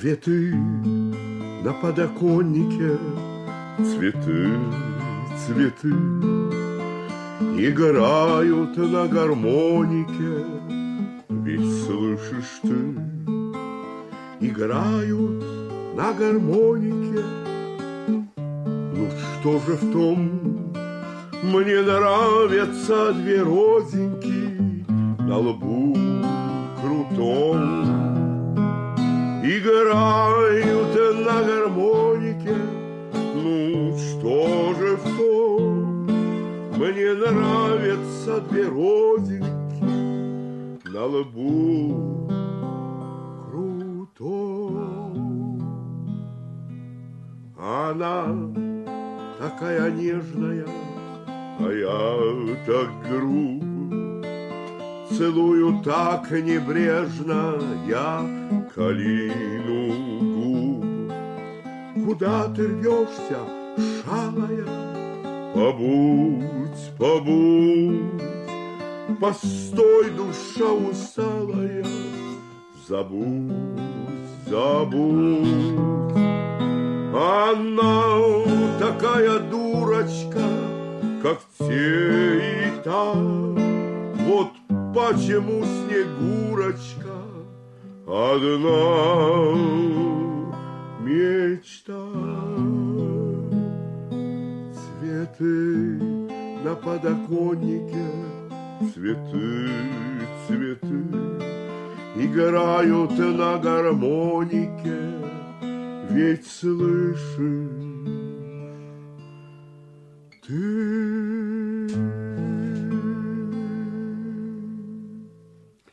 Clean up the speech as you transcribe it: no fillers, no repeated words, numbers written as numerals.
Цветы на подоконнике, цветы, цветы играют на гармонике, ведь слышишь ты, играют на гармонике. Ну что же в том, мне нравятся две розинки на лбу крутом. Играют на гармонике, ну что же в том, мне нравятся две розинки на лбу крутом. Она такая нежная, а я так груб, целую так небрежно я калину губ. Куда ты рвешься, шалая? Побудь, побудь, постой, душа усталая, забудь, забудь. Она такая дурочка, как те и та. Вот почему Снегурочка одна мечта. Цветы на подоконнике, цветы, цветы играют на гармонике, ведь слышишь ты.